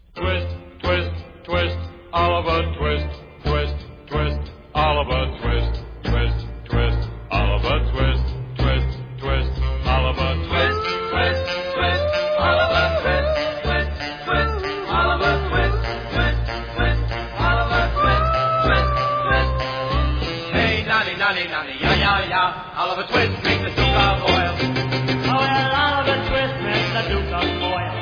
Twist, twist, twist, Oliver twist, twist, twist, Oliver twist, twist, twist, Oliver twist, twist, twist, Oliver twist, twist, twist, Oliver twist, twist, twist, Oliver twist, twist, twist, Oliver twist, twist, twist. Hey, nanny, nanny, nanny, ya, ya, ya, Oliver twist makes the Duke of oil. Oh, well, Oliver twist makes the Duke of oil.